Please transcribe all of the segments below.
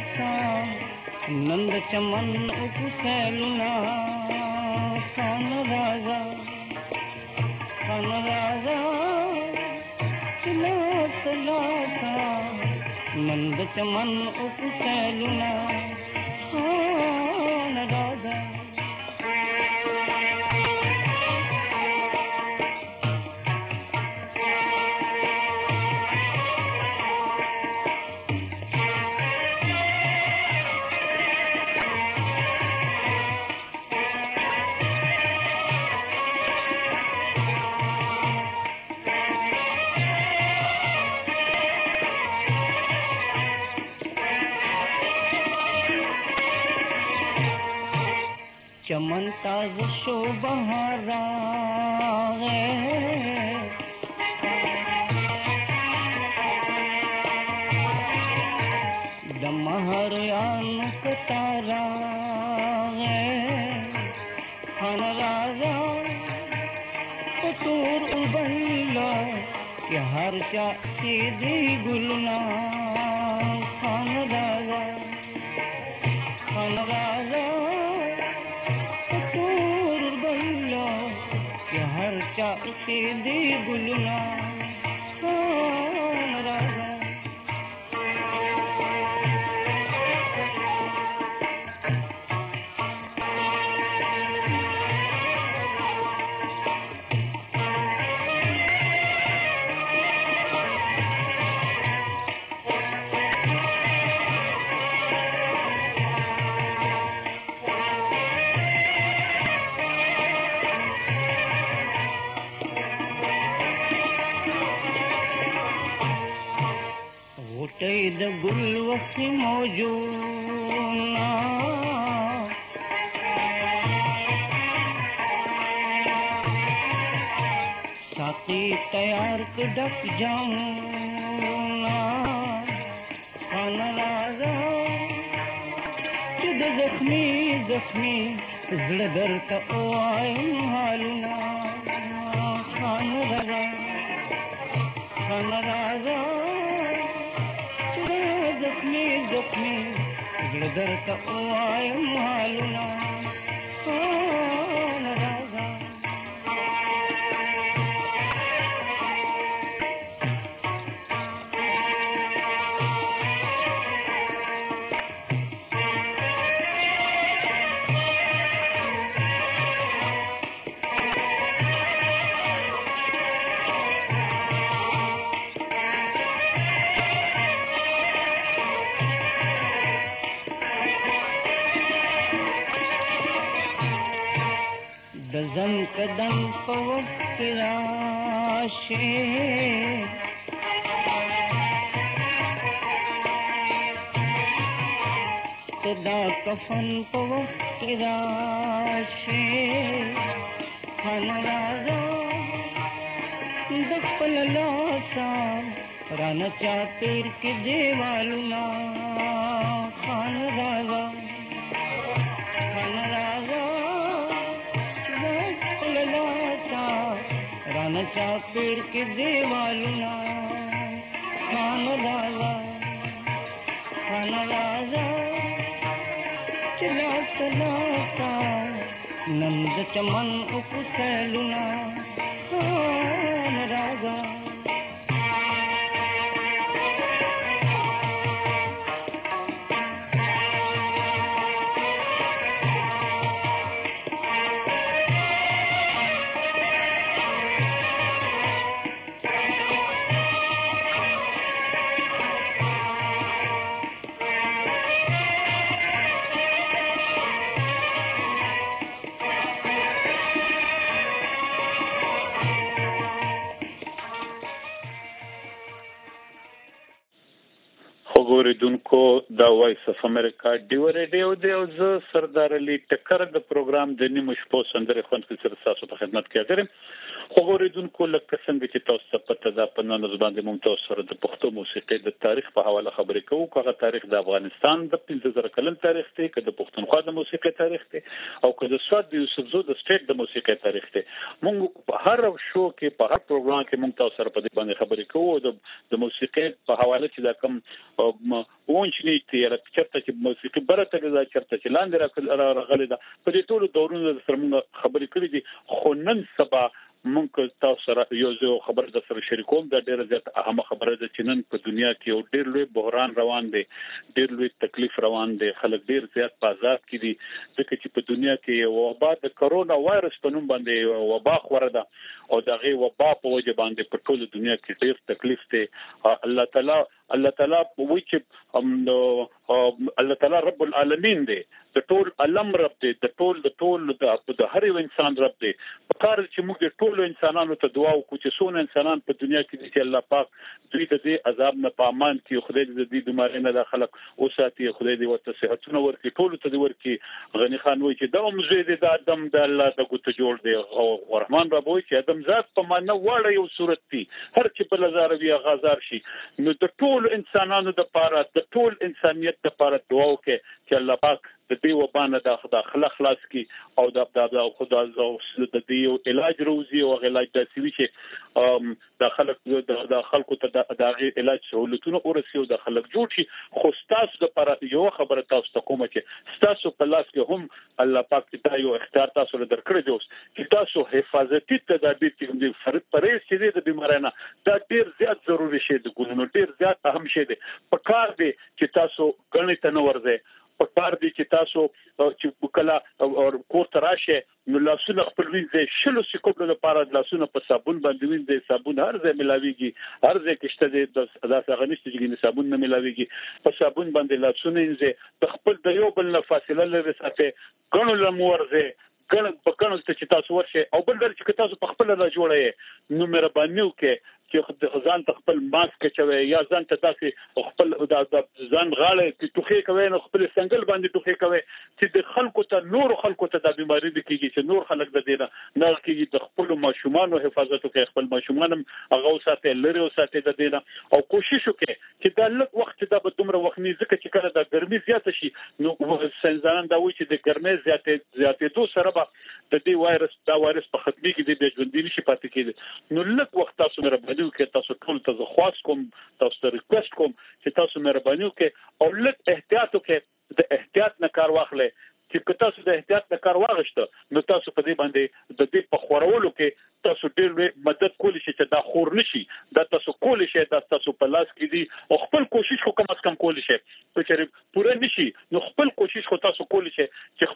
सां नंद चमन उपसैलुना खान राजा चिलात लाथा नंद चमन उपसैलुना खान राजा चमन ताज शोभहारा है दमहर आन कतारा है खान राजा पतूर उबल्ला के हर चा सीधी गुलना खान राजा चा सीधी गुलना खान राजा द गुलवसी मौजूना साथी तैयार डक जाऊना खान राजा चिद जख्मी जख्मी जड़दर का ओ आए हालना खान राजा जख्मी जड़दर का ओ आए हालना खान राजा दजन कदम पवक राशे सदा कफन पवक राशे खान राजा दपल लासा रान चातिर के देवालुना खान राजा रान चातिर के देवालुना खान राजा चला चलाता नंद चमन उपसैलुना खान राजा اوریدونکو دا وایس اف امریکا ډیو ریډیو دی او زه سردار علي ټکر د پروګرام د نیمو شپو سندرې خوند کې سره تاسو ته خدمت کوي. خو اوریدونکو لکه څنګه چې تاسو ته پته ده په نن ورځ باندې موږ تاسو سره د پښتو موسیقۍ د تاریخ په حواله خبرې کوو. هغه تاریخ د افغانستان د 15000 کلن تاریخ دی، که د پښتونخوا د موسیقۍ تاریخ دی، او که د سواد د یوسفزو د سټیټ د موسیقۍ تاریخ دی. موږ په هر شو کې په هر پروګرام کې موږ تاسو سره په دې باندې خبرې کوو د موسیقۍ په حواله چې دا کوم اونچني چې چرته چې موسیقي برته دا چرته چې لاندې راغلي دا په دې ټولو دورونو سره موږ خبرې کړې دي. خو نن سبا مونږ تاسو سره یو خبر د سره شریکوم د ډیره زیات اهمه خبره ده چې نن په دنیا کې یو ډیر لوی بحران روان دی، ډیر لوی تکلیف روان دی، خلک ډیر زیات په عذاب کې دي ځکه چې په دنیا کې وبا د کرونا وایرس په نوم باندې وبا خوره ده او دغه وبا په وجه باندې په ټوله دنیا کې ډیر تکلیف دی. الله تعالی وایي چې الله تعالی رب العالمین دی، د ټول علم رب دی، د ټول د هر یو انسان رب دی. په کار چې موږ د ټولو انسانانو ته دعا وکړو چې څونه انسانان په دنیا کې دي چې الله پاک دوی د دې عذاب نه په امان کې، خدای دې د دې بیمارۍ نه د خلک وساتي، خدای دې ورته صحتونه ورکړي، ټولو ته دې ورکړي. غنی خان وایي چې دا موږ دې د ادم د الله د ګوت جوړ دی، او رحمان رب وایي چې ادم ذات په معنا وړه یو صورت دی، هر چې په لزار بیا غزار شي. نو د ټول انسانانو د پاره د ټول انسانيت د پاره دعا وکړي چې الله پاک د دې وبانه د خلاص کی او د خدا د دې علاج روزي او علاج د سوي چې د خلکو ته د علاج سہولتونه ورسي او د خلک جوړ شي. خو تاسو د پر یو خبره تاسو ته کومه چې تاسو په لاس کې هم الله پاک ته یو اختیار تاسو له درکړی دی چې تاسو حفاظتي تدابیر چې فرض پرې چې د بیمارانه دا ډیر زیات ضروری شی دی، ګونو ډیر زیات اهم شی دی. په کار دی چې تاسو غنی ته نه ورځي، په کار دی چې تاسو چې کله او کور ته راشه نو لاسونه خپل وینځي، شلو سکوب لپاره لاسونه په صابون باندې وینځي. صابون هر ځای ملاويږي، هر ځای کې شته د څنګه چې صابون نه ملاويږي، په صابون باندې لاسونه وینځي، د خپل د یو بل نه فاصله لري ساتي، ګڼو لمورځي ګڼ په ګڼو چې تاسو ورشه. او بل در چې تاسو په خپل را جوړه نو مهرباني وکړئ چې ځان ته خپل ماسک چوي یا ځان ته داسې خپل د ځان غاړه کې ټوخي کوي نو خپل څنګه باندې ټوخي کوي چې د خلکو ته نور خلکو ته د بیماری د کیږي چې نور خلک د دینه نه کیږي. د خپل ماشومان حفاظت وکړي، خپل ماشومان هغه ساتي لري او ساتي د دینه، او کوشش وکړي چې د لږ وخت د به دومره وخت نه ځکه چې کله د ګرمي زیات شي نو سنځانان دا وایي چې د ګرمۍ زیاتېدو سره به د دې وایرس په ختمي کې د ژوندۍ نشي پاتې کېږي. نو لږ وخت تاسو مهرباني وکړئ، تاسو ټول ته خواست کوم، تاسو ته ریکوست کوم چې تاسو مهرباني وکړئ او لږ احتیاط وکړئ، د احتیاط نه کار واخلئ. چې تاسو د احتیاط نه کار واغشته نو تاسو په دې باندې د دې په خورولو کې تاسو ډېر مدد کولی شئ چې دا خور نشي، دا تاسو کولی شئ، دا تاسو په لاس کې دي او خپل کوشش خو کم از کم کولی شئ. چې پوره نشي نو خپل کوشش خو تاسو کولی شئ چې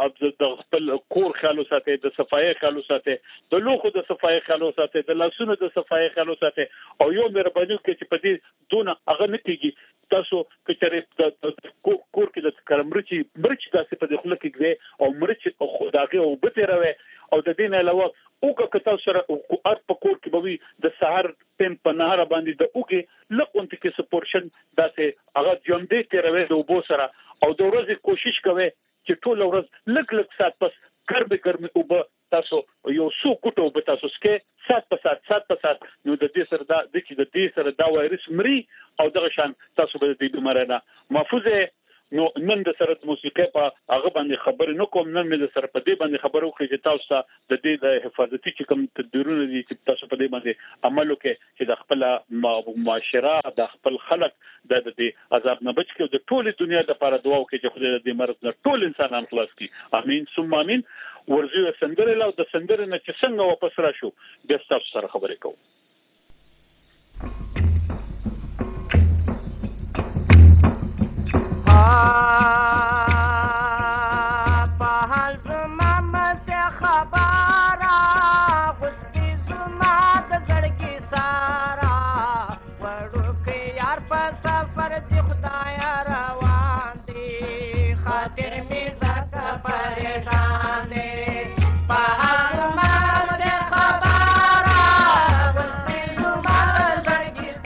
خپل کور خیال وساتئ، د صفایي خیال وساتئ، د لوخو د صفایي خیال وساتئ، د لاسونو د صفایي خیال وساتئ. او یو مهرباني وکړئ چې په دې دونه هغه نه کېږي تاسو کچره کور کې د کرمرچي داسې په دخله کې ګوي او مرچ او خداګه او بته راوي. او د دې نه علاوه اوګه کته سره او په کور کې بوي د سحر ټیم په نهار باندې د اوګه لکونت کې سپورشن داسې هغه جوړې کې راوي د وبو سره. او د ورځې کوشش کوي چې ټول ورځ لږ سات پس ګرمي او تاسو یو څو کوټو به تاسو سکه سات په سات نو د دې سره دا وایرس مري او دغه شان تاسو به د دې بیمارانه محفوظه. نو نن د سره موسیقي په هغه باندې خبرې نه کوم، نن مې د سره په دې باندې خبرو کوي چې تاسو ته د دې د حفاظتي چې کوم تدبیرونه دي چې تاسو په دې باندې عمل وکړئ چې د خپل معاشره د خپل خلک د دې عذاب نه بچ کړي. د ټول دنیا لپاره دعا وکړئ چې خدای دې مرض نه ټول انسانان خلاص کړي. امين ثم امين. ورزي سندره له د سندره نه چې څنګه واپس راشو بیا تاسو سره خبرې کوو. پهل زما مسه خبره غستی زما د زړګي سارا وړو کې یار په سفر دی خدای روان دی خاطر می زکه پریشان دی. پهل زما مسه خبره غستی زما د زړګي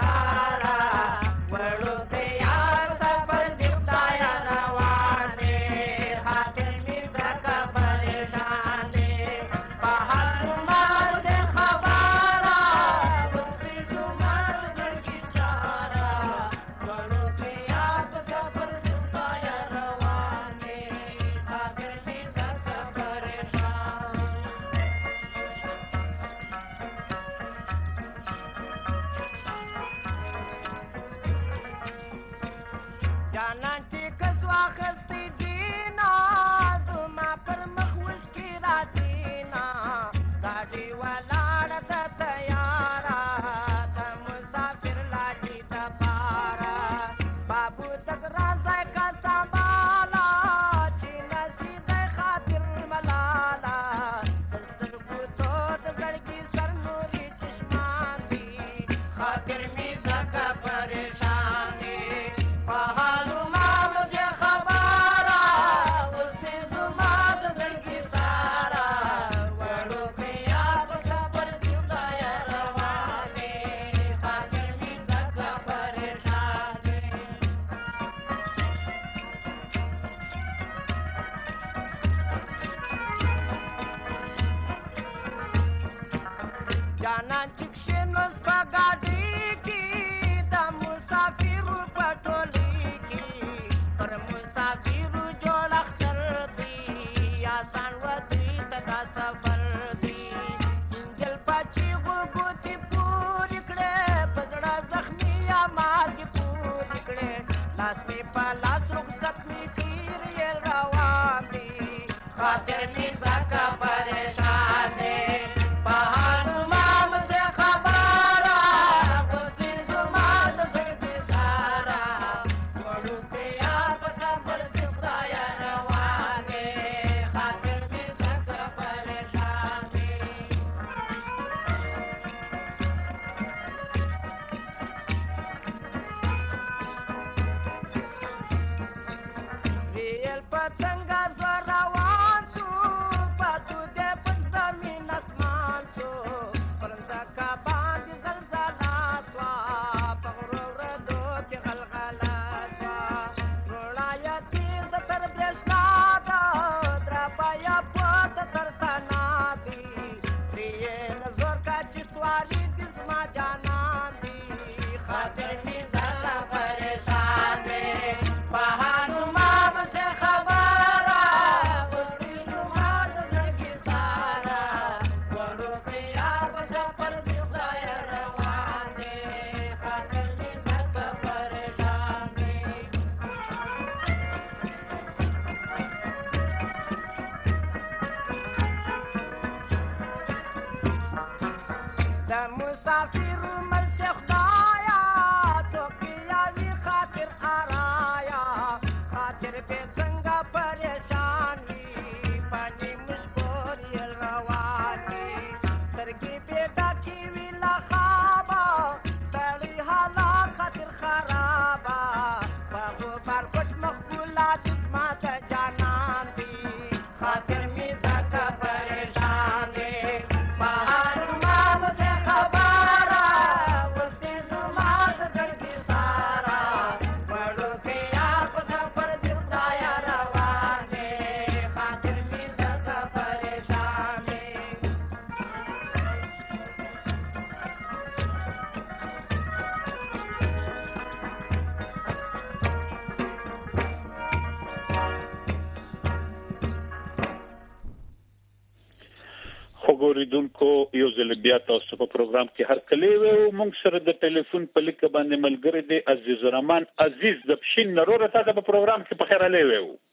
ګوریدونکو یو ځل بیا تاسو په پروګرام کې هر کله و موږ سره د ټلیفون په لیک باندې ملګری دی عزیز الرحمن عزیز د پښین نرور ته په پروګرام کې په خیر علي و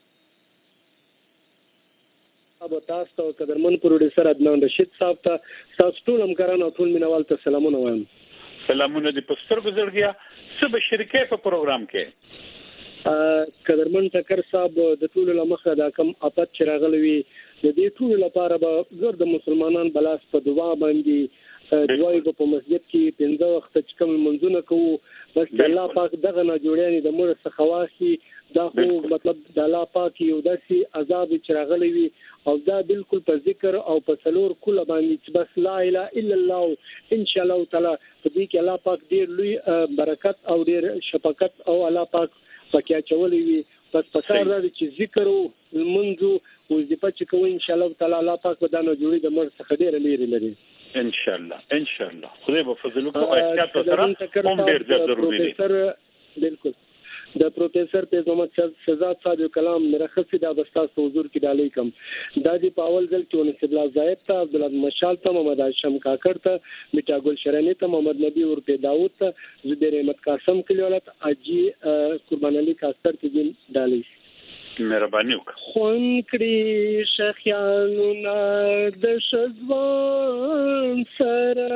ابو تاسو ته قدرمن پروډوسر عدنان رشید صاحب ته تاسو ټول همکاران او ټول مینوال ته سلامونه وایم. سلامونه دي په سترګو زړګیا څه به شریکې په پروګرام کې قدرمن ټکر صاحب د ټول لمخه دا کم اپات چراغلوي د دې ټول لپاره به ګرد مسلمانان بلاس په دعا باندې دعای په مسجد کې 15 وخت چې کوم منځونه کوو بس الله پاک دغه نه جوړیانی د مور څخواسي دا خو مطلب د الله پاک یو داسې عذاب چراغلوي او دا بالکل په ذکر او په څلور کله باندې چې بس لا اله الا الله ان شاء الله تعالی په دې کې الله پاک ډیر لوی برکت او ډیر شفقت او الله پاک پکې چولې وي بس پکار دا چې ذکر او منځو وظیفه چې کوي ان شاء الله تعالی الله پاک ودانو جوړي د مر څخه ډیر لري لري ان شاء الله خدای په فضل او احتیاط سره هم ډیر ضروري دي بالکل د پروفیسر پیز محمد شهزاد صاحب کلام مرخصی د بستا حضور کې ډالۍ کم دا دی په اول ځل کې ونس الله زاهد ته عبدالله مشال ته محمد هاشم کاکړ ته میټا ګل شرانی ته محمد نبی ورته داوود ته زبیر احمد قاسم کلیولت اجي قربان علي کاستر ته ډالۍ مهرباني وکړه. خون کړي شخیانونه د شزوان سره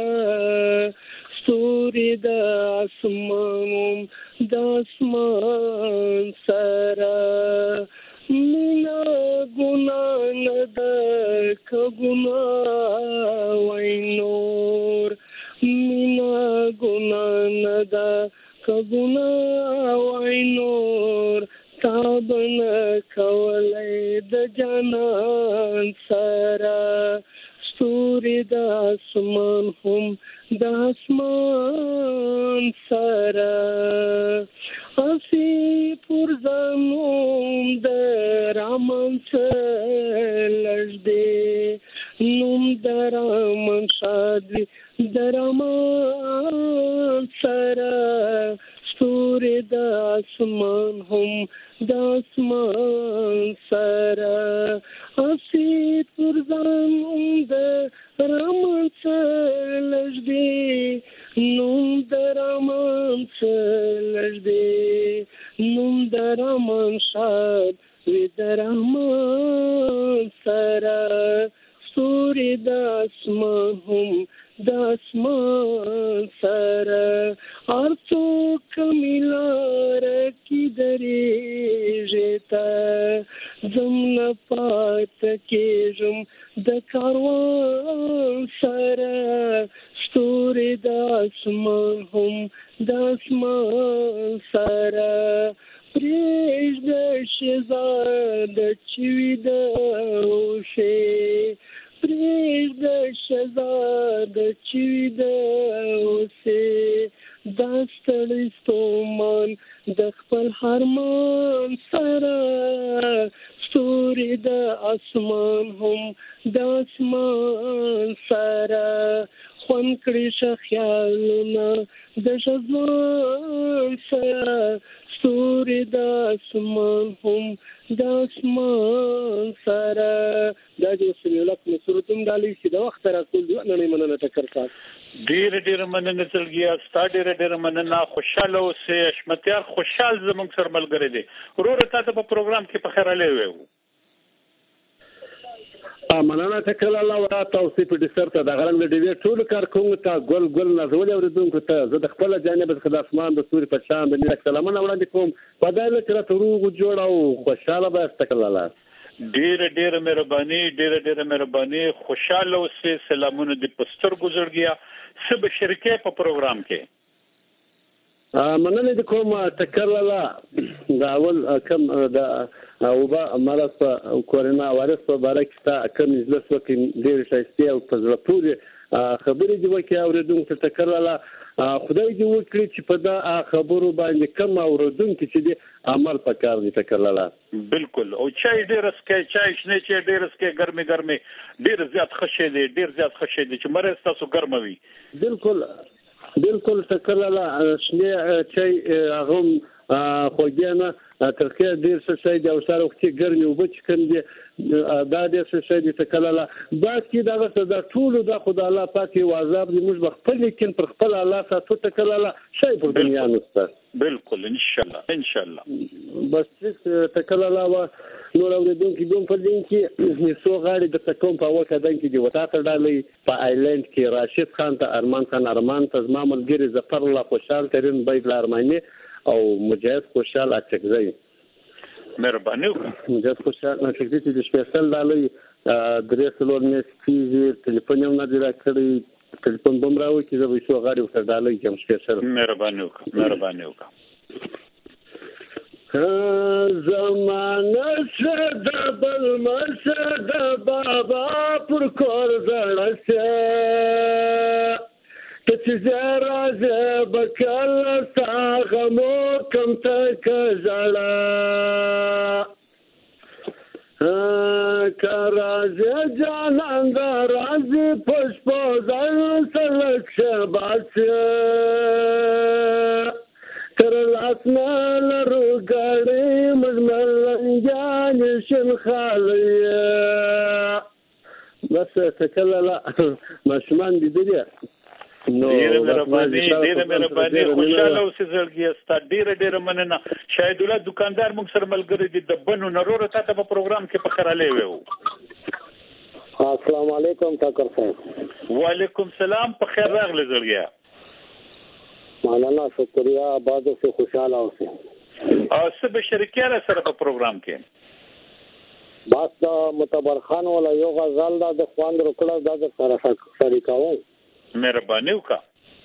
ستوري د اسمان سره مینا ګنا نه ده که ګنا وای نور مینا ګنا نه ده که ګنا وای نور تابن کولای د جانان سره ستوري د اسمان هم د اسمان سره اسی پرزنوم د رامن لږدې نوم د رامن شادي د رمان سره ستوري د اسمان هم د اسمان سره اسی پرزنوم د رامن لږدې نوم د رمان لږدې نوم د رمان شاد وی د رحمان سره ستوري د اسمان هم د اسمان سره ارڅو کمیلار کی درېږي ته زم نه پات کېږم د کاروان سره ستوري د اسمان هم د اسمان سره پرېږده شهزاده چې ویده اوسې پرېږده شهزاده چې ویده اوسې دا ستړی ستومان د خپل هرمان سره ستوري د اسمان هم د اسمان سره خوند کړي شه خیالونه د شزوان سره ستوري د اسمان هم د اسمان سره دا د سلیولک نصرتم ډالۍ چې د وخت راټول دی نن مننه ټکر کار ډیر مننه تلګیا ستا ډیر مننه خوشاله اوسې اشمتیار خوشحال زموږ سره ملګری دی ورور ته په پروګرام کې په خیر علي وو مننه تکل الله ورا تاسو په ډیسر ته د غرنګ د ډیوی ټول کارکونکو ته ګل نازول اوریدونکو ته زه د خپل جانب څخه د اسمان د سوري په شان د نیک سلامونه وړاندې کوم په دایله کې راته روغ جوړ او خوشاله به تکل الله ډیر مهرباني خوشاله اوسې سلامونه د پستر گزارګیا سب شرکت په پروګرام کې مننه د کوم تکل الله دا اول کم د او با مرض کورونا وایرس په اړه کې تا کوم مجلس وکړي ډېر شایسته او په زړه پورې خبرې دی وکړي اوریدونکو ته تکرار خدای دې وکړي چې په دا خبرو باندې کم اوریدونکو چې دی عمل پکار دي تکرار بالکل او چای ډېر اسکه چای شنه چې ډېر اسکه ګرمي ډېر زیات خشه دي چې مرز تاسو ګرموي بالکل تکرار شنه چای هغه خوګیانه ترکه ډیر څه شي د اوساره وخت ګرمي او بچ کندي دا ډیر څه شي د تکلاله بعد کې دا ټول د خدای الله پاک وعذاب دې موږ خپل لیکن پر خپل الله ساتو تکلاله شي په دنیا نوسته بالکل ان شاء الله بس تکلاله وا نور اوریدونکو دوم په دین کې سو غاړي د تکوم په وکړه دن کې دی وتا ته ډالې په آیلند کې راشد خان ته ارمان ته زما ملګری ظفر الله خوشحال ترين بیت الارمانی او مجاهد خوشحال اچکزی مهرباني مجاهد خوشحال اچکزی چې سپیشل ډالۍ درې سلور میس کیږي ټلیفون یې نه دی راکړی ټلیفون بم راوي چې زه به شو غاړي ورته ډالۍ کوم سپیشل مهرباني وکړه زمانه شد بل مرشد بابا پر کور زړه ته چې راځه بکل ساغمو کم تک زړه کراځه جانان دا راځي پښپو ځل سلک شباس تر لا اسمان روګړې مزملنجان شن خالیا بس تکللا مشمان دي دي نو ډېر مهرباني خوشاله اوسې زړګي استا ډېر مننه. شاهد الله دکاندار موږ سره ملګری دي د بنو نرور ته په پروګرام کې په خراله وو. السلام علیکم ټاکر صاحب. وعلیکم سلام په خیر راغلی زړګیا. مولانا شکریا آباد سے خوشاله اوسه. او سبه شریکانه سره په پروګرام کې بس دا متبر خان ولا یو غزل دا د خوان رکړه دا سره شریکاو. مهرباني وکړه.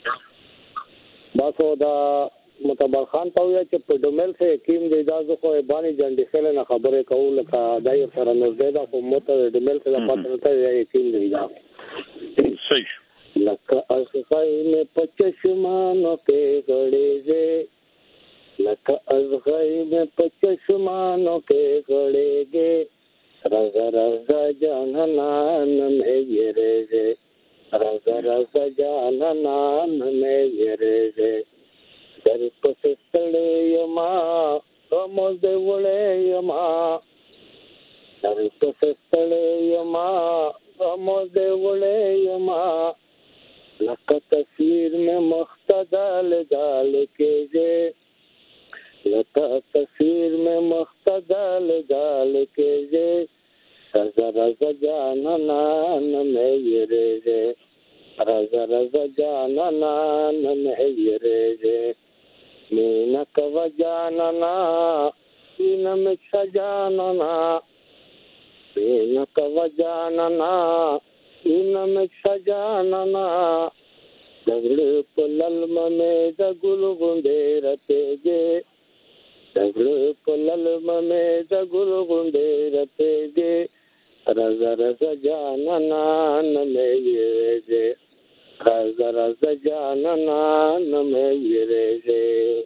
بس دا متبر خان ته ویا چې په ډومل سے یقین دی دا خو باندې جنډي سره نه خبره کوله لکه دای سره نږدې دا خو مت ډومل سره پاتره ته یقین دی دا. صحیح. لکه ازغای میں پچشمانو کے گڑے گے لکه ازغای میں پچشمانو کے گڑے گے رضا رضا جانان میں یرے گے رضا رضا جانان میں یرے گے در پسستڑے یما رموز وڑے یما در پسستڑے یما رموز وڑے یما لکه تصویر میں مختدل ڈال کے گے لکه تصویر میں مختدل ڈال کے گے رضا رضا جانان میں یرے گے رضا رضا جانان میں یرے گے مینا کوا جاننا مینا مکشا جاننا مینا کوا جاننا نمک سجاننا دغړ په للم مې د ګل غونډې رته دې دغړ په للم مې د ګل غونډې رته دې رضا رضا جاننا مې دې رضا رضا جاننا مې دې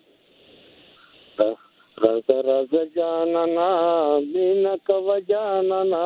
رضا رضا جاننا مینا کو جاننا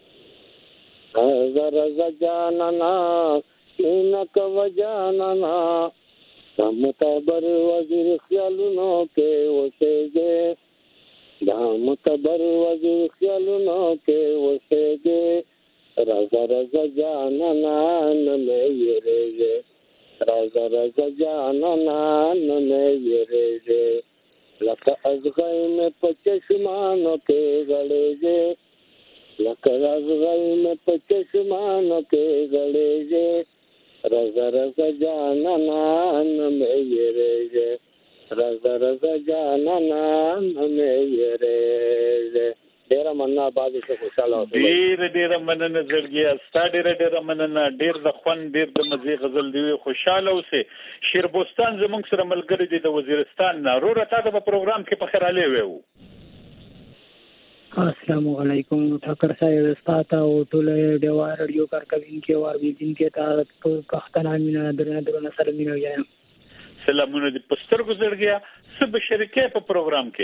رضا رضا جاننا اینک وجاننا دامتبر وزیر خیالونو کے وسیگے دامتبر وزیر خیالونو کے وسیگے رضا رضا جاننا نمے یریگے رضا رضا جاننا نمے یریگے لکه ازغای میں پچشمانو کے گڑے گے لکه ازغای میں پچشمانو کے گڑے گے رضا رضا جاننا نمے یریگے رضا رضا جاننا نمے یریگے ډیر مننه باز څه خوشاله اوسه ډیر مننه زړګیا ستا ډیر مننه ډیر د خوند ډیر د مزي غزل دی خوشاله اوسه شیربوستان زمونږ سره ملګری دی د وزیرستان نه روره تا د پروګرام کې په خیراله وو السلام علیکم ټاکر صاحب استاد او ټول ډیوار رادیو کارکوین کې او اوریدونکو کې تاسو په پښتنه مینه درنه سره مینه یم سلامونه د پستر گزړګیا سب شریکه په پروګرام کې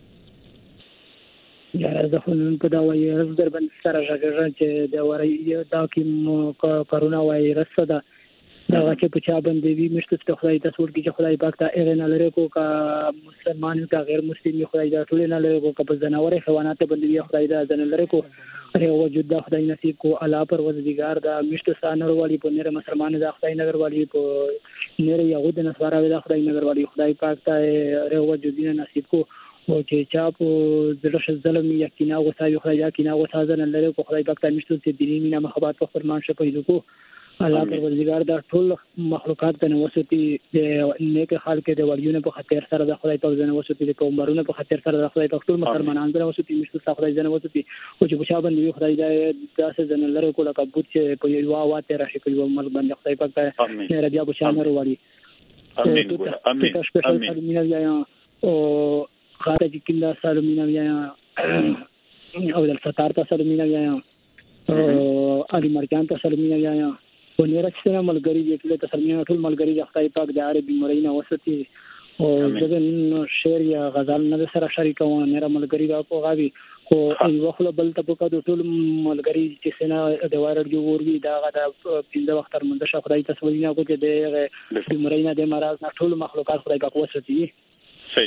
یا زه خو نن په دا وایي در باندې سره راغلی چې دا وایي دا کې کرونا وایرس ده دا چې په چا باندې وی مشته خدای تاسو ورګي چې خدای پاک ته اغه نه لري کو کا مسلمان کا غیر مسلمان خدای دا ټول نه لري کو په زناور حیوانات باندې وی خدای دا نه لري کو اره وجود دا خدای نصیب کو الله پر وزدګار دا مشته سانر والی په نره مسلمان دا خدای نګر والی په نره یهود نصارا دا خدای نګر والی خدای پاک ته اره وجود نصیب کو او چې چا په زړه ظلم یقینا غوسه خدای یقینا غوسه نه لري کو خدای پاک ته مشته چې دیني مینا محبت په فرمان شپې کو الله پروردگار دا ټول مخلوقات د نوستی د نیک خلق د ولیونه په خاطر سره د خدای په ځنه وسوتی د پیغمبرونو په خاطر سره د خدای په ټول مسلمانانو د وسوتی مشته خدای ځنه وسوتی او چې په شابه دی خدای داسې ځنه لره کوله کبوت چې په یو واته راشي په یو مل باندې خدای پاک ته رضا په شان وروړي امين امين او خارج کیندا سالمینه یا او د ستار ته سالمینه یا او علي مرګان ته سالمینه یا ونیره چې ملګری دې ټول ته سلمینه ټول ملګری د خدای پاک د عربي مرینه وسطي او ځکه شعر یا غزل نه سره شریکونه نه ملګری دا په غوي او یو خپل بل ته په کډو ټول ملګری چې سينه د وایرډ جوړوي دا غدا پنځه وخت تر منځ خدای ته سوینه کو چې د مرینه د مرز نه ټول مخلوقات خدای پاک وسطي صحیح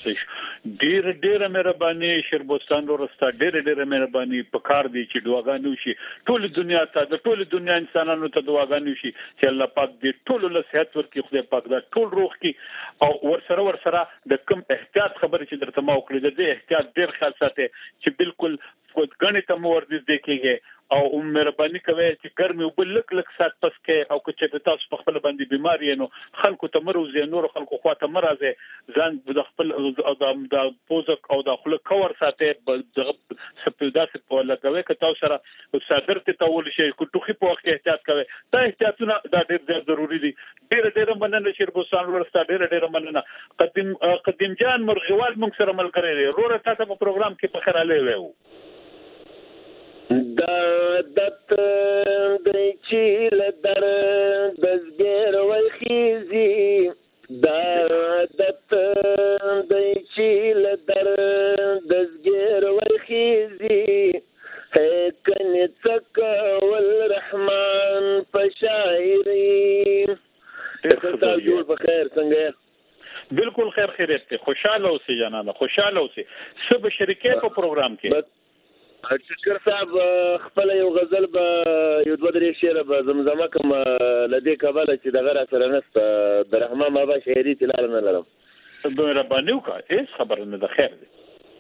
ډیره مهرباني شربستان ورستا ډیره مهرباني په کار دی چې دعاګانې وشي ټول دنیا ته د ټول دنیا انسانانو ته دعاګانې وشي چې الله پاک دې ټول له صحت ورکړي خدای پاک دا ټول روغ کړي او ورسره د کم احتیاط خبره چې درته ما وکړه د احتیاط ډیر خیال ساتي چې بالکل غنی ته مو ورزش دی کېږي او مهرباني کوي چې ګرمي وبل لک سات پس کې او چې تاسو په خپل باندې بیماری نو خلکو ته مروزي نور خلکو خواته مرزه ځان د خپل د پوزک او د خلک کور ساتي د سپیداس په لګوي که تاسو سره صدر ته تول شي کو ټوخي په وخت احتیاط کوي دا احتیاطونه دا ډیر ضروری دي ډیر مننه شربستان ورستا ډیر مننه قدیم جان مرغوال موږ سره مل کړی روره تاسو په پروګرام کې په خراله ویو دت دچی لدر دزګر وخیزی دت دچی لدر دزګر وخیزی هکن تک والرحمن فشاعری تاسو جوړ بخیر څنګه بالکل خیریت ته خوشاله اوسئ جنانه خوشاله اوسئ سب شریکې په پروګرام کې شکر صاحب خپل یو غزل به یو دوه درې شعر به زمزمه کوم لدې کابل چې دغه را سره نسته د رحمان بابا شاعري تلال نه لرم مهرباني وکړه هیڅ خبره نه ده خیر دی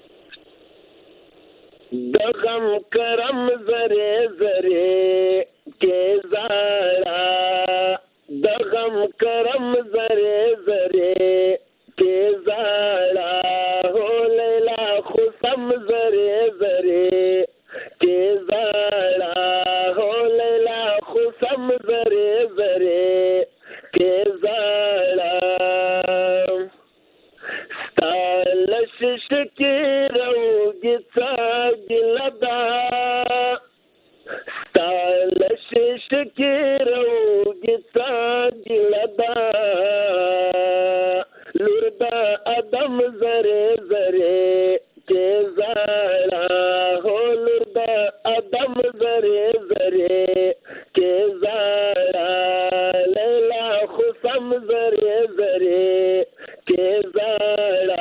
د غم کرم زره زره کې زارا د غم کرم زره زره کې زارا هو لیلا خصم زره زره کې زارا هو لیلا خصم زره زره کې زارا ستال ششکی روگی تاگی لدا ستال ششکی روگی تاگی لدا لردا ادم زره زره کے زارا ہو لردا ادم زره زره کے زارا لیلا خصم زره زره کے زارا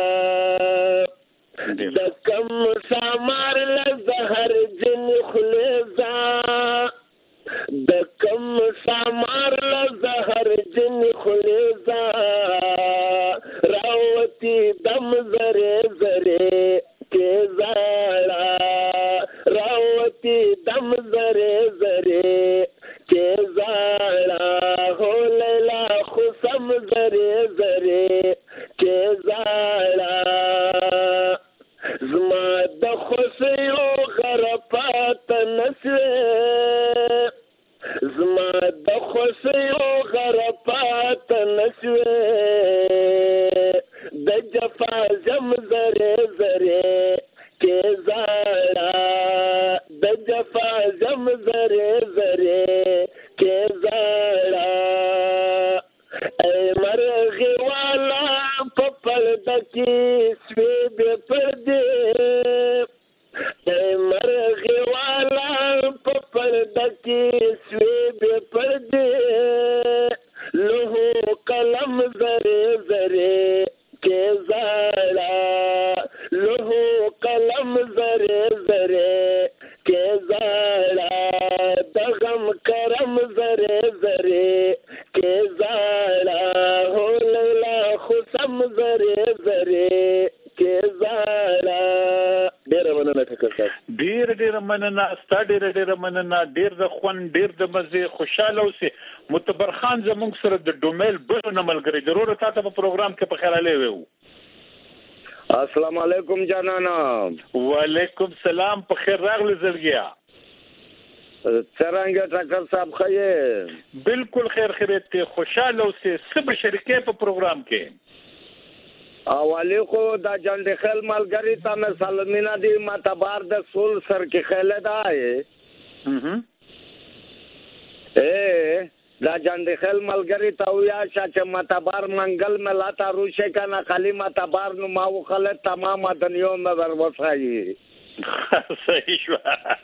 دکم سامار لزہر جن خلیزا دکم سامار لزہر جن خلیزا راوتی دم زرے زرے کے زارا راوتی دم زرے زرے کے زارا ہو لیلا خصم زرے زرے کے زارا زما د خوشیو غرپات نسوے زما د خوشیو غرپات نسوے د جفا زم زرے زرے کے زارا د جفا زم زرے زرے کے زارا اے مرغی والا پپل دکی سوی بے پردے اے مرغی والا پپل دکی سوی بے پردے لہو قلم زرے زرے کے زارا لہو قلم زرے زرے کے زارا دغم کرم زرے زرے کے زارا ہو لیلا خصم زرے زرے کے زارا ډیر مننه ټکر صاحب ډیر مننه ستا ډیر مننه ډیر د خوان ډیر د مزه خوشاله اوسه متبر خان زمونږ سره د ډومیل بل ملګری ضرور تاسو په پروګرام کې په خیراله وو السلام علیکم جانانا وعلیکم سلام په خیر راغلی زړګیا څنګه ټکر صاحب خیر بالکل خیریت ته خوشاله اوسه سب شریکې په پروګرام کې اولی خو دا جان د خل ملګری ته مې سلمینا دی معتبر د سول سر کې خله ده دا جان د خل ملګری ته ویا چې معتبر منګل ملاتا روشه کنه خالی معتبر نو ما وخله تمام دنیا مې وروځي صحیح شو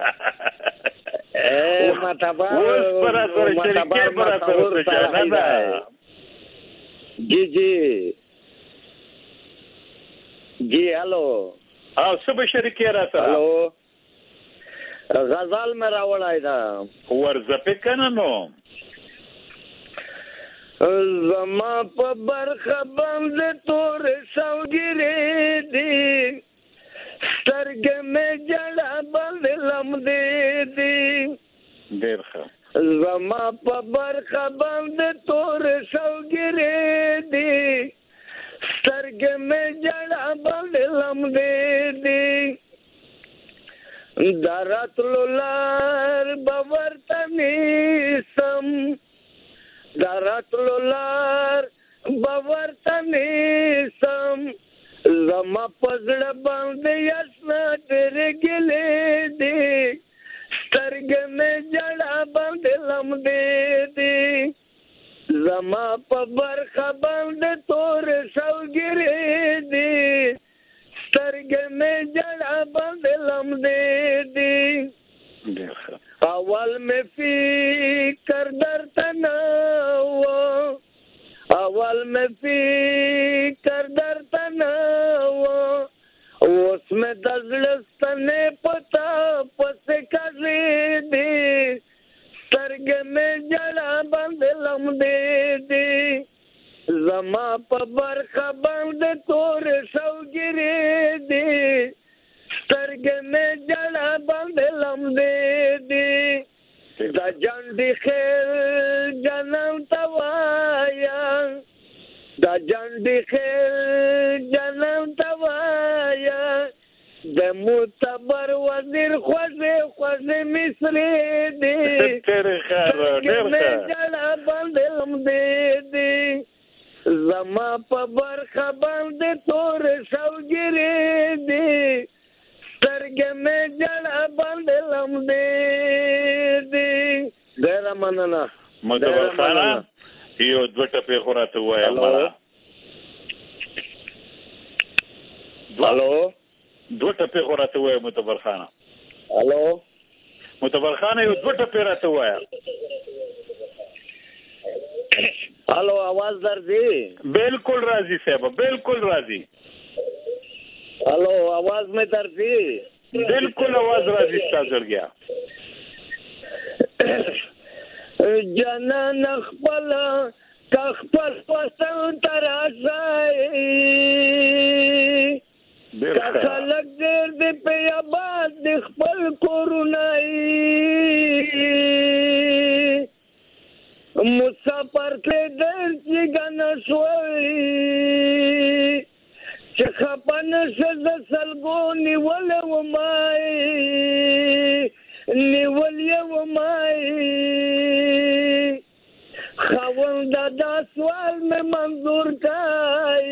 معتبر اوس پر شریکې پر جانانا جی جی هلو او څه به شریکې را سره هلو غزل مې راوړی ده ورځپې کنه نو زما په برخه باندې تور سوګرې دي سترګې مې جړه باندې لمدې دي ډېر ښه زما په برخه باندې تور سوګرې دي سترګې مې جړه باندې لمدې دي دراتلو لار باورته نیسم دراتلو لار باورته نیسم زما پزړه باندې یاسنا تیرې ګلې دي سترګې مې جړه باندې لمدې دي زما په برخه باندې تور سوګرې دي سترګې مې جړه باندې لمدې دي اول مې فکر درته نه و اول مې فکر درته نه و اوس مې د زړه ستنې پتا پسې کړې دي سترګې مې جړه باندې لمدې دي زما په برخه باندې تور سوګرې دي سترګې مې جړه باندې لمدې دي د جنډې خیل جنم ته وایم د جنډې خیل جنم ته وایم د معتبر وزیر خوږې خوږې مصرې دي سترګې مې جړه باندې لمدې دي زما په برخه باندې تور سوګرې دي سترګې مې جړه باندې لمدې دي ډېره مننه مدبر خانه یو دوه ټپې خو راته ووایه مړه هلو دوه ټپې خو راته ووایه مدبر خانه هلو مدبر خانه یو دوه ټپې راته ووایه هلو आवाज درځي بالکل راځي صاحب بالکل راځي هلو आवाज مې درځي بالکل आवाज راځي تاسو ورګیا جنان خپل خپل وسن تراشای خلک دې په آباد خپل کورونای مسافر ته درځي غنا شوي چې خپن شز سلګو نیول و مای نیول و مای خوند دا سوال میں منظور کای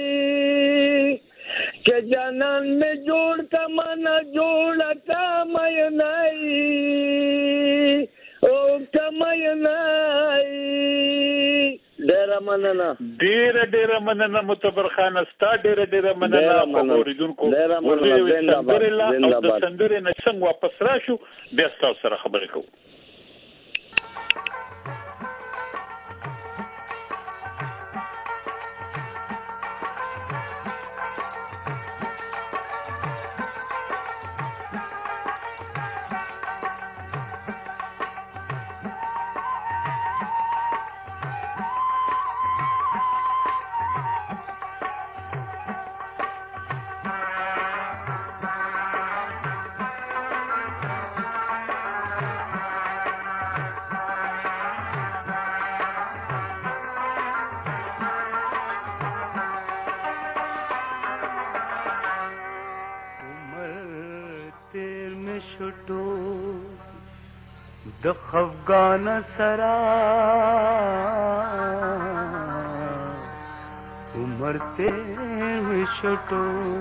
کہ جانان میں جوڑ کا مانا جوڑا کا مای نائی او کمای نائی ډیره مننه ډیره مننه متبر خان ستا ډیره مننه اوریدونکو د سندرې نه څنګه واپس راشو بیا تاسو سره خبرې کوو د خفګان سرا عمر تیر شټو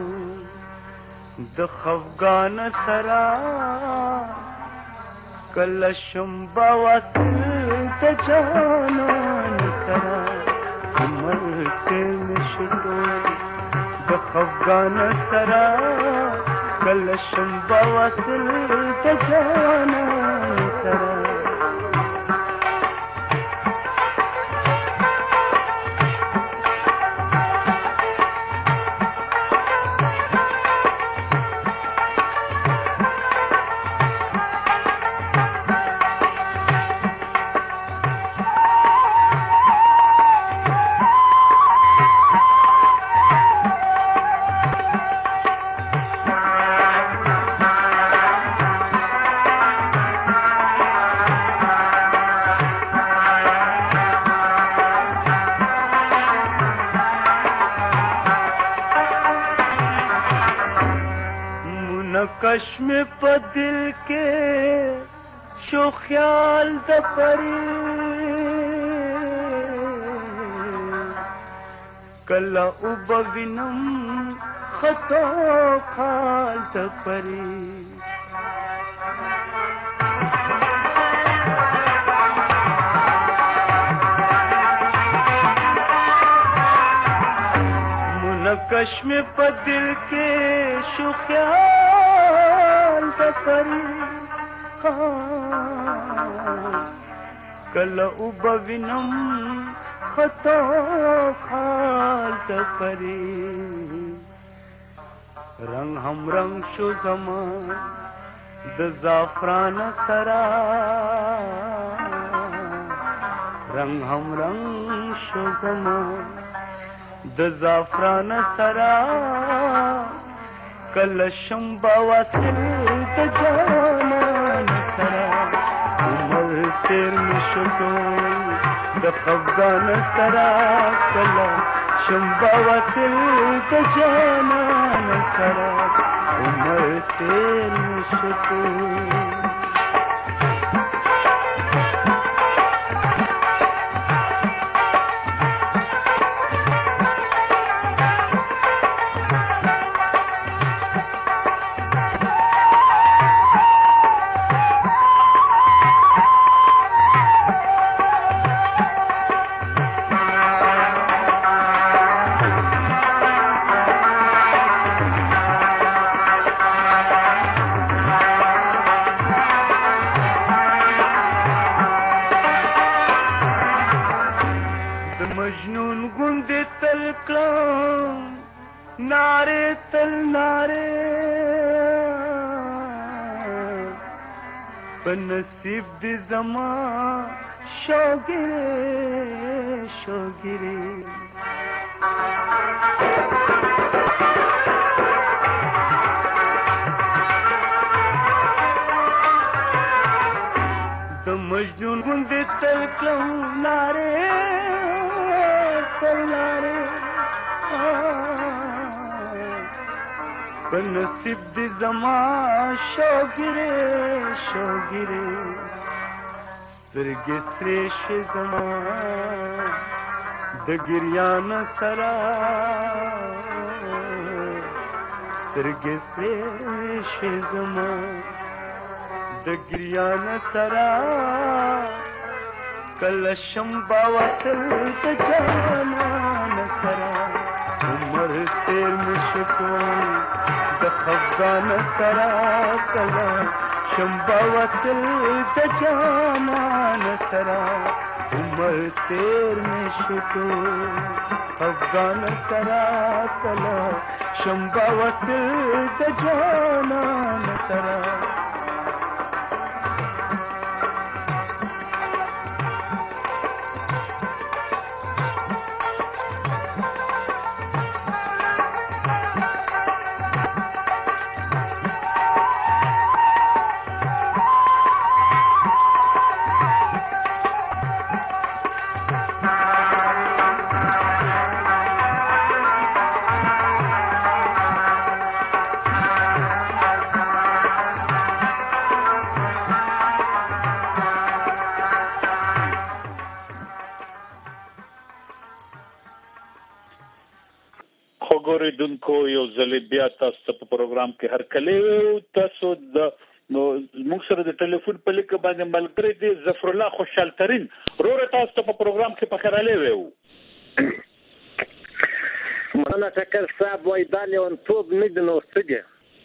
د خفګان سرا کله شمبا واسل ته جانان سرا عمر تیر شټو د خفګان سرا کله شمبا واسل ته جانان سرا منکش میں پا دل کے شو خیال دا پری کلا اوبا وینم خطا خال دا پری منکش میں پا دل کے شو خیال دا پری کلا اوبا وینم خطا خال دا پری رنگ ہم رنگ شو زمان د زعفران سرا رنگ ہم رنگ شو زمان د زعفران سرا کل شمبا واصل د جانان سرا عمر تیر مشکو د خفگان سرا کل شمبا واصل د جانان سرا عمر تیر مشکو مجنون گندے تل کلام نعرے تل نعرے بنصیب دی زمان شوگرے شوگرے د مجنون گندے تل کلام نعرے بنصیب دی زمان شوگرے شوگرے سترگی سریش زمان د گریان سرا سترگی سریش زمان د گریان سرا کل شمبا وصل د جانان سرا عمر تیر مشکو د خفگان سرا کلا شمبا وصل د جانان سرا عمر تیر مشکو خفگان سرا کلا شمبا وصل د جانان سرا دونکو یو ځل بیا تاسو په پروګرام کې هر کله تاسو د موږ سره د ټلیفون په لیک باندې ملګری دی ظفر الله خوشحال ترين روره تاسو په پروګرام کې په خیراله وو مانا ټکر صاحب وای دا لیونتوب نه د نورستګي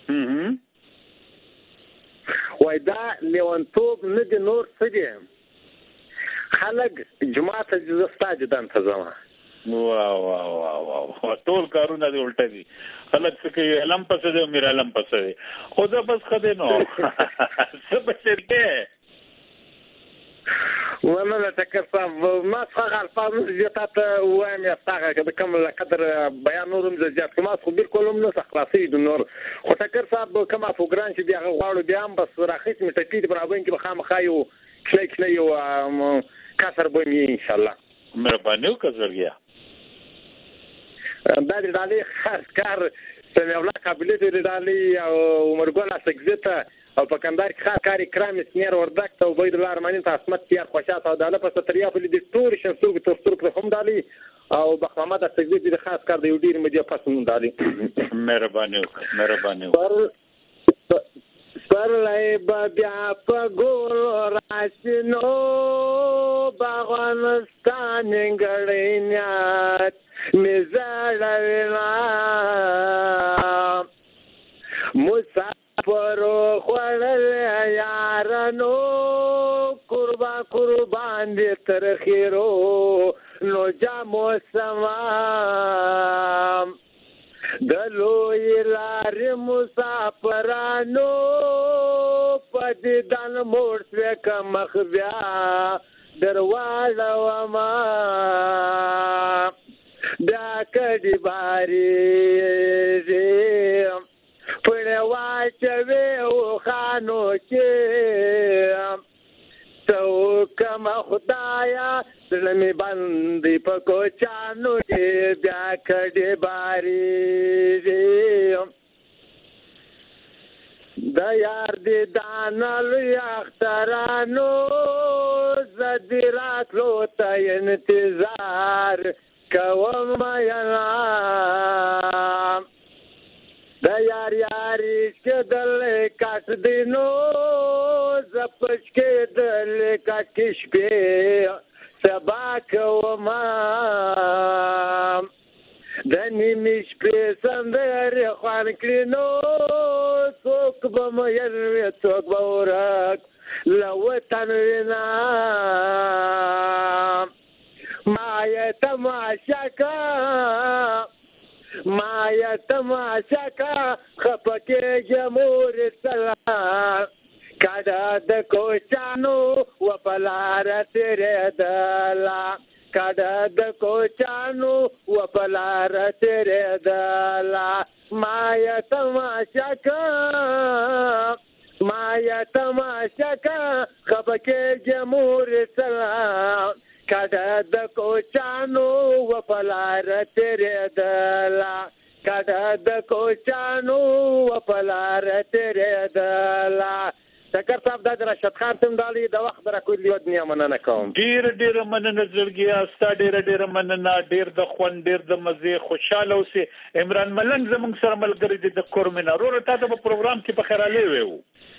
وای دا لیونتوب نه د نورستګي خلک جمعه ته زستاج دان ته زما واو واو واو ټول کارونه دی الټه دي خلک څه علم پسې دی میر علم پسې دی خدا بس خدای نو څه بچته وانا ټکر صاحب ما څنګه الفاظ زیاتات وایم یا څنګه کوم قدر بیان نورم زیات کوم خو بالکل نه خلاصي د نور خو ټکر صاحب کوم افغان چې بیا غواړو بیا هم بس راخیت می ټکی د برابر کې بخامخا یو کله یو کسر بومي ان شاء الله مهرباني وکړئ دا د خاص کار سمیع الله قابلیت لري ډالۍ او عمرګل اسکزي ته او په کندهار کې خاص کار اکرام سنیر وردک ته عبید الله ارماني ته عصمت تیار خوشات او داله په ستریا په دې ټول شنسو کې تر هم ډالۍ او بخ محمد اسکزي دې خاص کار دی ډیر مې پسند ډالۍ مهرباني پر لای بیا په ګور راشنو باغانستان غړینات مزړوینا مسافر خړل یارانو قربان دې تر خیرو نو جامو سما دلوی لار مسافرانو پدیدان موړ سوک مخ بیا درواړه وما بیا کډی باری پړ واچوي او خانو کې تو کما خدایا دلمی باندې پکو چانو کې بیا کډی باری د یار دې دانل اخترانو زدیرات لو ته انتظار کوم یلا د یار کې دل کټ دینو زپش کې دل کټ شپې سبا کوما د نیمې شپې سندر خوان کړینو څوک به مې څوک به ورک لوطن وینا مایا تماشا کا خپکه جمهور سلام کډا د کوچانو و پلار تیرې دلا کډا د کوچانو و پلار تیرې دلا مایا تماشا کا خپکه جمهور سلام کډا د کوچانو و پلار تیرې دلا کډا د کوچانو و پلار تیرې دلا شکر صاحب د رشاد خان تم دالي د وخت را کولی ود نه مننه کوم ډیر مننه زړګیا ستا ډیر مننه ډیر د خوان ډیر د مزه خوشاله اوسه عمران ملنګ زموږ سره ملګری دي د کورمنه ورو ته په پروګرام کې په خیراله وو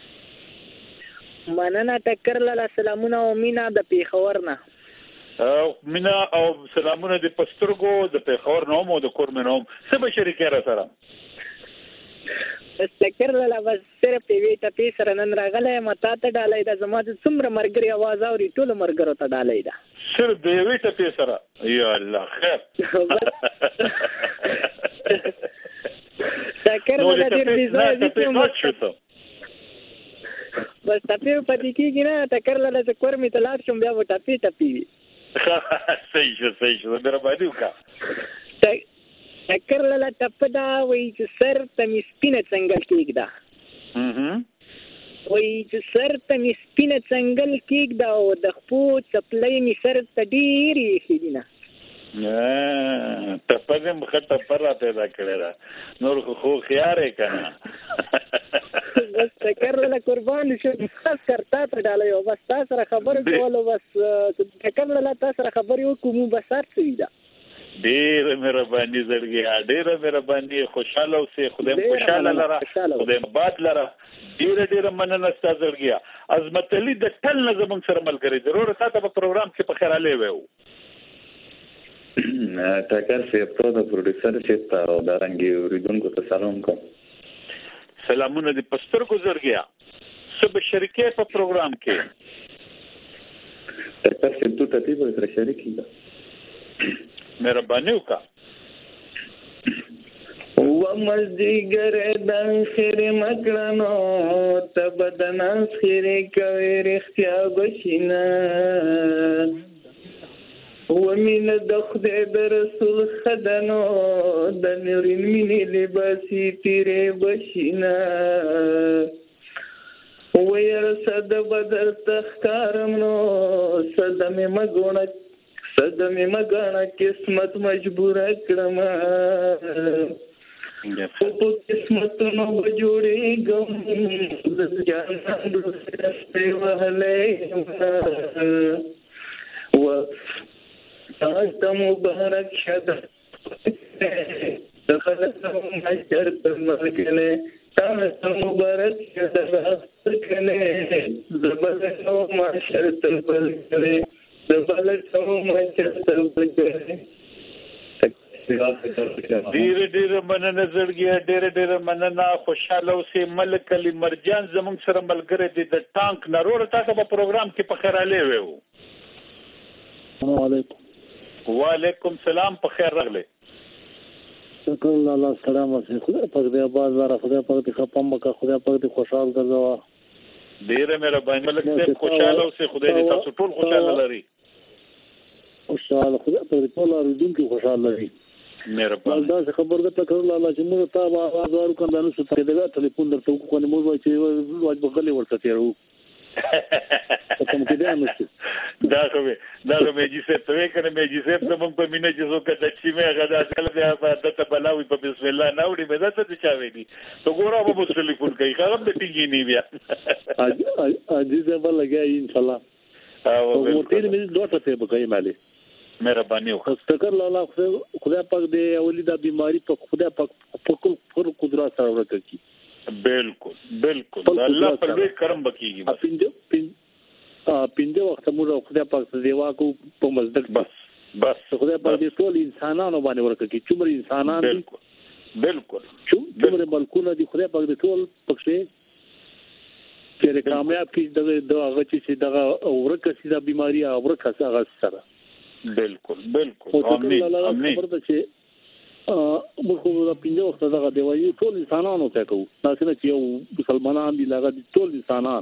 مننه ټکر لاله سلامونه او مینا د پیښورنه مینا او سلامونه د پسترګو د پیښور نوم او د کورمنه نوم څه به شریک را سره ټکر لاله بس صرف وی ته پی سره نن راغله متا ته ډالۍ د زما د څومره مرګري आवाज اوري ټول مرګرو ته ډالۍ ده صرف د وی ته پی سره یا الله خیر ټکر لاله دې دې بس ټپی پدې کېږي نه ټکر لاله چې کورمې ته لاړ شم بیا و ټپی صحیح شو مهرباني وکړه ټکر لاله ټپدا وای چې سر ته مې سپینه څنګل کېږده وای چې سر ته مې سپینه څنګل کېږده او د خپو څپلۍ مې سر ته ډېرې ایښې دي نه ټپه مې ښه ټپه را پیدا کړې ده نور خو خیار یې که نه بس ټکر لاله قربان شو خاص کر تا ته ډالۍ او بس تا سره خبرې کولو بس ټکر لاله تا سره خبرې وکړو بس هر څه وي ده ډېر مهرباني زړګیا ډېر مهرباني خوشاله اوسې خدای خوشاله لره خدای باد لره ډېر مننه ستا زړګیا عظمت علي د ټل نه زموږ سره ملګری ضرور تاته په پروګرام کې په خیراله وو ټکر صاحب ته د پروډوسر صاحب ته او دارنګي اوریدونکو ته سلام کوم سلامونه د پسترګو زړګیا سب شریکې په پروګرام کې ټکر صاحب ته تیبل سره شریکې ده مهرباني وکړه ومزدیګر د خیر مکړنو تبدن خیر کوي رښتیا بشینا ومن د خدای د رسول خدانو د نورین مینې لباسي تیرې بشینا وير صد بدر تخکارم نو صدمه مګونه قسمت مجبور کړم په قسمتونو جوړېږم د جانان رسته وهلې و تاسو مبارک شه د خلکو مشر تر ملګری تاسو مبارک شه د خلکو زبردو مشر تر ملګری زبردو مشر تر ملګری ډېر مننه زړګیا ډېر مننه خوشاله اوسې ملک علي مرجان زموږ سره ملګری دی د ټانک نارور تاسو په پروګرام کې په خیر علي وو السلام علیکم وعلیکم سلام په خیر راغلی شکر الله سلام عليكم خدای پاک دې آباد لاره خدای پاک دې خپم مکه خدای پاک دې خوشحال ګرځوا ډېر مهرباني ملک صاحب خوشاله اوسې خدای دې تاسو ټول خوشاله لري خوشاله خدای پاک دې ټول اړیدونکو خوشاله لري مهرباني دا خبر ده تکرر الله چې موږ ته आवाज ورکړو کنه څه ته دا ټلیفون درته کوو موږ وایو چې واجب غلي ورته تیرو کوم کې دا نشته دا خو مې چې ته کنه مې چې زموږ په مینه چې زو کده چې مې غدا کله بیا د ته بلاوي په بسم الله نه وړي مې دا څه چا ویلي تو ګوره په ټلیفون کوي خراب دې ټینګې نه بیا عزیز به لګای ان شاء الله او موټر مې دوه ته به کوي مالي مهرباني وکړه شکر الله خدای پاک دې اولیدا بیماری په خدای پاک په خپل قدرت سره ورکړي بالکل الله په دې کرم وکړي پینځه وخت موږ خدای پاک ته دیوا کو په مزدک بس خدای پاک دې ټول انسانانو باندې ورکړي چې موږ انسانان بالکل چې موږ ملکونه دي خدای پاک دې ټول پکې چې کامیاب کړي دغه چې دغه ورکړي دا بیماری ورکړي هغه سره بالکل امين خبر ده چې موږ دا پینځه وخت دغه دیوایي ټول انسانانو ته کوو تاسو نه چې یو مسلمانان دي لږه ټول انسانان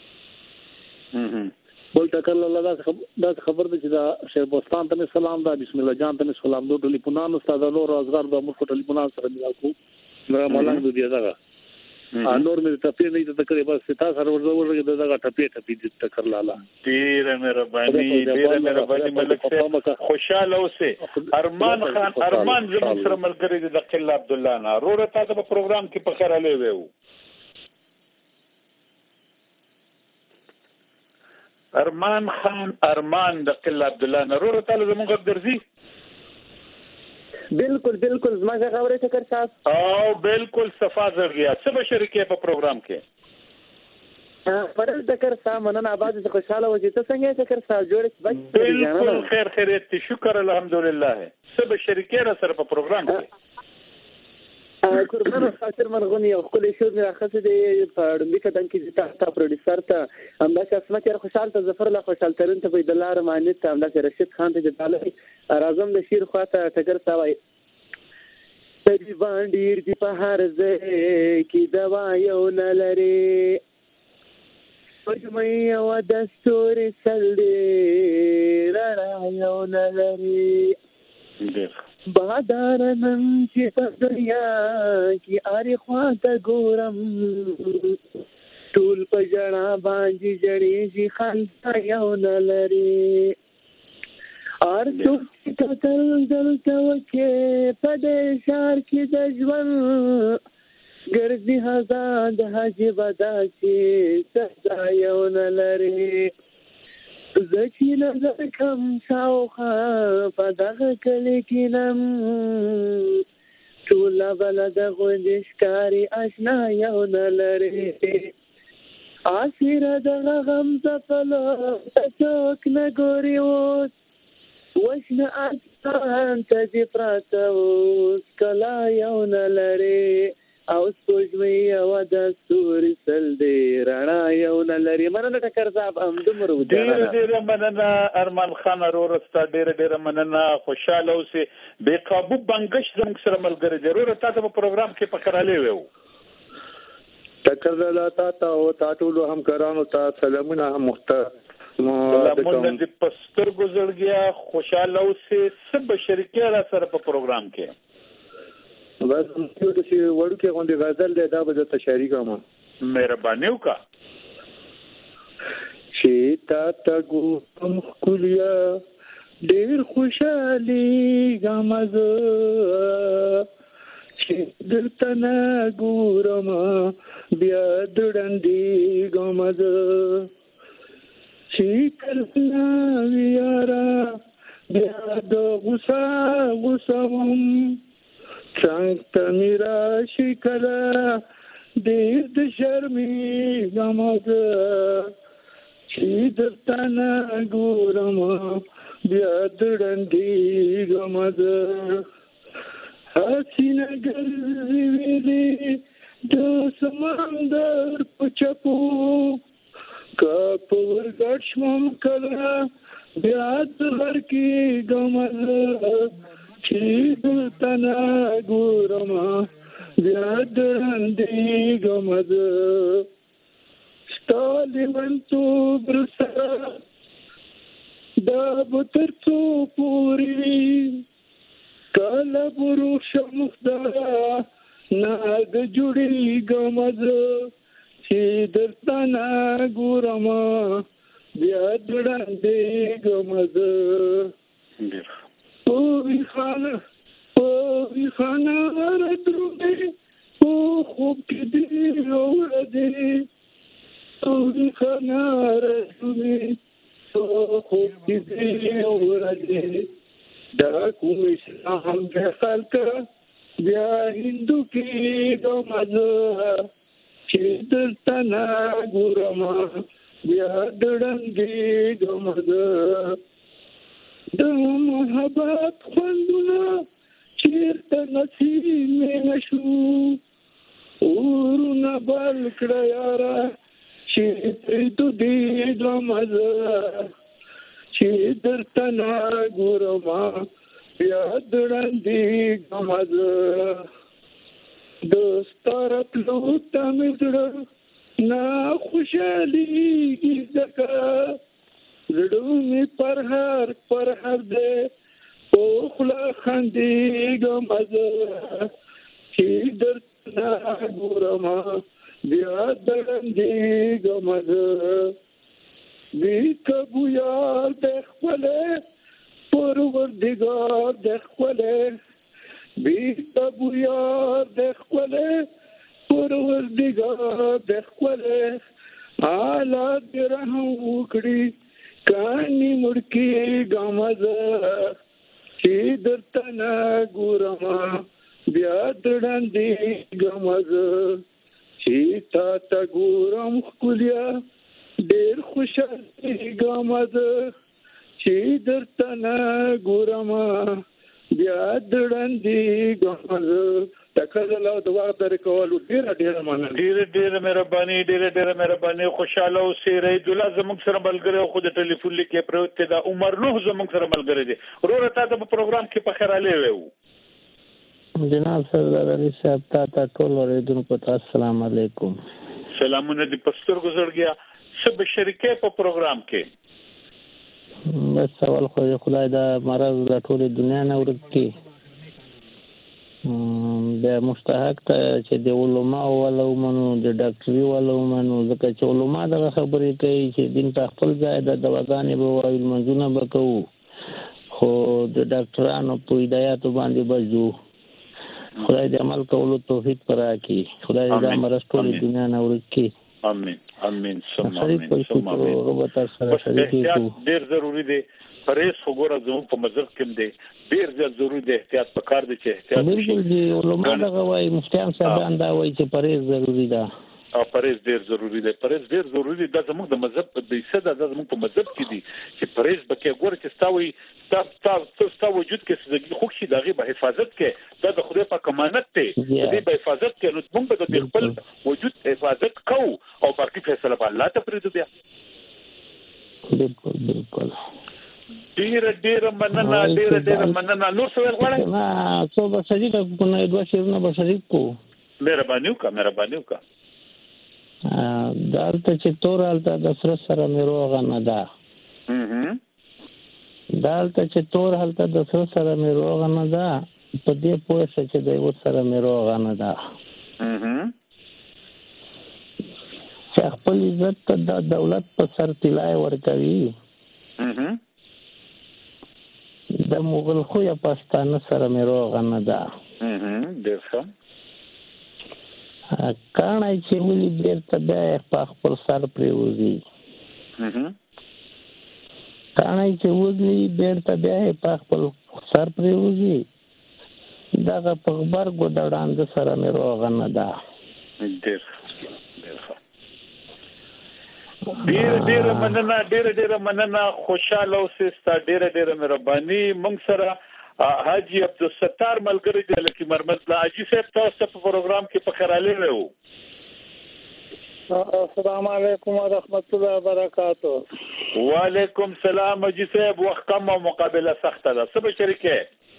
بل تکل الله دا خبر ده چې دا شیخ بوستان ته سلام دا بسم الله جان ته سلام دو ټلیفونانو استاد نور ازغار د موږ ټلیفونان سره ملا کو ملنګ دی دغه نور مې ټپې نه دي تکرې بس تاسو سره ورغه دغه ټپې دې تکر لاله ډېر مهرباني ملک صاحب خوشاله اوسې ارمان خان زموږ سره ملګری دی د قله عبد الله نه روړه تاسو په پروګرام کې په خیر علي وو ارمان د قله عبد الله نه روړه تاسو زموږ درځي بالکل زما خبره ټکر تاسو او بالکل صفا زړګیا څه به شریکې په پروګرام کې پرل ټکر سامنن آباد خوشاله و چې ته څنګه ټکر سره جوړ بالکل خیریت شکر الحمدلله څه به شریکې را سره په پروګرام کې قربان خاطر مرغونی او خپل شو نه راخصه دی په ډمبي کدن کې تا پروډوسر ته همدا اسمه چې خوشحال ته ظفر الله خوشحال ترين ته په دلار معنی ته همدا رشید خان ته د تعالی اعظم د شیر خواته ټکر سوای تدی باندې دی په هر ځای کې دوا یو نه لري پښمې او دستور سلې را یو نه لري بادار نن چې په دنیا کې اړ خواته ګورم ټول په جنا باندې جړې چې خندا یو نه لري ارڅو کتل دلته وکې په دې شهر کې د ژوند ګرځي هزار د حج ودا چې سزا یو نه لري زکی نظر کم شاوخا پدغه کلی کینم ټوله بلد غوندشکاری اشنا یو نلری آسیره دغه غم زفلو تچوک نگوری اوس وشن اجسان تجی پراته اوس کلا یو نلری او سپوږمۍ او د ستوري سل دی رڼا یو نه لري مننه ټکر صاحب هم دومره ډېر مننه ارمان خان ورستا ډېر مننه خوشاله اوسې بې قابو بنګش زموږ سره ملګری دی ورور تاسو په پروګرام کې پکړالې وو ټکر لا تا او ټولو همکارانو ته سلامونه سلامونه د پستر ګزړګیا خوشاله اوسې سب شریکه را سره په پروګرام کې بس یو چې وړو کې غونډه غزل ده دا به ته شریک ما مهرباني وکړه چې تا ته ګوم کولیا ډېر خوشالي غمزه چې درته نه ګورم بیا دړندېږم زه چې کله نه وي یاره بیا د غوسه وم څنګ ته مې راشي کله ډېر د شرمېږم زه چې درته نه ګورم بیا دړندېږم زه حسینه ګرځي ویلې د سمندر په چپو که په ورګډ شوم کله بیا د غر کېږم زه چې دلته نه ګورم بیا دړندېږم زه ستا لیونتوب رسره دا به تر څو پورې وي کله به روښم خدایه ناګ جوړېږم زه چې درته نه ګورم بیا دړندېږم زه په ویښانه درومې په خوب کې دې اورېدې په ویښانه درومې په خوب کې دې اورېدې دا کوم اسلام د خلکه بیا هندو کېږم زه چې درته نه ګورم بیا دړندېږم زه د محبت خوندونه چېرته نصیب مې نه شو اورونه بل کړه یاره چې پرې دوډېږم زه چې درته نه ګورم بیا دړندېږم زه د ستا راتلو ته مې زړه نه خوشحالېږي ځکه زړه مې پر هر دی په خوله خندېږم زه چې درته نه ګورم بیا دړندېږم زه بیکه بویار د خپلې پروردګار د خپلې بیکه بویار د خپلې پروردګار د خپلې حالات دې رحم وکړي کانی مړ کېږم زه چې درته نه ګورم بیا دړندېږم زه چې تا ته ګورم ښکليه ډېر خوشحالېږم زه چې درته نه ګورم بیا دړندېږم زه تکل او دعا در کولو ډېره مننه ډېره مهرباني خوشاله اوسئ رئیس الله زموږ سره ملګری او خو د ټلیفون لیکې پروت دی دا عمر نوح زموږ سره ملګری دی وروره تا ته په پروګرام کې په خیر رالی وو جناب سردار علي صاحب تا ټول اوریدونکو ته السلام علیکم سلامونه دې په سترګو زړګیا څه به شریکې په پروګرام کې بس سوال خو خدای دا مرض د ټولې دنیا نه ورک کړي د مستحق ته چې د علماء ولا ومنو د ډاکټري ولا ومنو ځکه چې علماء دغه خبرې کوي چې دین په خپل ځای د دواګانې به وایي منځونه به کوو خو د ډاکټرانو په هدایاتو باندې بځو خدای دې عمل کولو توفیق راکړي خدای دې دا مرض ټولې دنیا نه ورک کړي امين ثم ډېر ضروری دی پرېز وګوره زموږ په مذهب کې دی ډېر ضروری دی احتیاط پکار دی چې احتیاط بالکل دی علماء دغه وايي مفتیان صاحبان دا وايي چې پرېز ضروری ده او پرېز ډېر ضروری دی پرېز ډېر ضروری دی زموږ د مذهب په دیسه د زموږ په مذهب کې دی چې پرېز بکې ګوره چې ستاوي ستا وجود کې زندگی خوښ شي دغه به حفاظت کې دا د خدای په امانت ته دې به حفاظت کې نو موږ به د خپل وجود حفاظت کوو او باقي فیصله به الله ته پرېږدو بیا بالکل ډېر مننه نور څه ویل غواړئ څو به شریک کو نه دوه شیرونه به شریک کو مهرباني وکړه دالته چې تور حالته د سره سره مې روغه نه ده دالته چې تور حالته د سره سره مې روغه نه ده په دې پوه شې چې د یو سره مې روغه نه ده چې خپل عزت ته د دولت په سر طلای ورکوي د مغل خو یا پښتانه سره مې روغه نه ده ډېر ښه. کاڼی چې ولي بیرته بیا په خپل سر پرېوځي. کاڼی چې ولي بیرته بیا په خپل سر پرېوځي دغه په غبرګو د ړانده سره مې روغه نه ده. ډېر ښه. ډېره مننه. خوشاله اوسئ. ستا ډېره مهرباني. موږ سره حاجی عبدالستار ملګری دی لکه مرمز لا حاجی صاحب تاسو په پروګرام کې په خراله وو. السلام علیکم ورحمت الله وبرکاتہ. وعلیکم السلام حاجی صاحب. وخت کم او مقابله سخته ده. څه به شریکه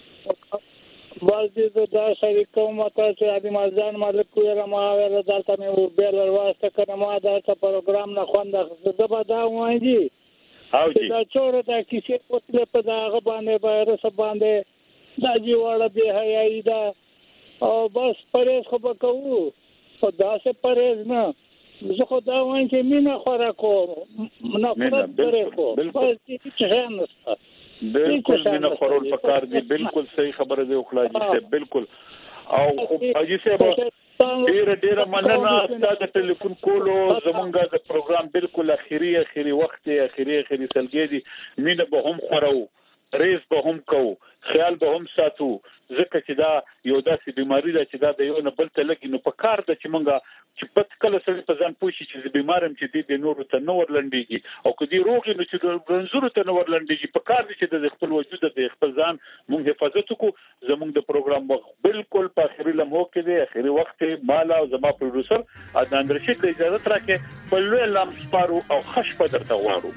والدې دا شریکو ماته چې ادي مازان مالک ویل ما ویل دلته مې بیل واسطه کنه ما دا پروګرام نه خوند زه به دا وایي دا چوره دا کیسه پوتله په داغه باندې وایرس باندې دا جیواله به حیاي دا او بس پرېز خو به کوو او دا څه پرېز نه زه خو دا وایم چې مینا خورا کوم نه خورا درې کو بس چې هنسته بالکل مینا خورول پکار دی. بالکل صحیح خبره دی اخلاص دی. بالکل. او حاجی صاحب ډېره مننه تاسو ټلیفون کولو. زمونږ د پروګرام بالکل اخیری وخت دی. اخیری سلګي دي. مینه به هم خورو ریس به هم کوو خیال به هم ساتو ځکه چې دا یو داسې بیماری ده چې دا د یو نه بل ته لګي. نو په کار ده چې مونږ چې پت کله سړی په ځان پوه شي چې بیمارم چې د نورو ته نه ورلنډېږي او که دې روغ نو چې د رنځورو ته نه ورلنډېږي. په کار دی چې د خپل وجود د خپل ځان مونږ حفاظت وکړو. زمونږ د پروګرام وخت بالکل په اخري لمحو کې دی. اخري وخت مالا او زما پروډوسر عدنان رشید ته اجازه راکړي په لوی لام سپارو او خش په درته غواړو.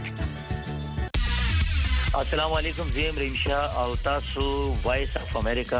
السلام علیکم. زیم ریم شاه او تاسو وایس اف امریکا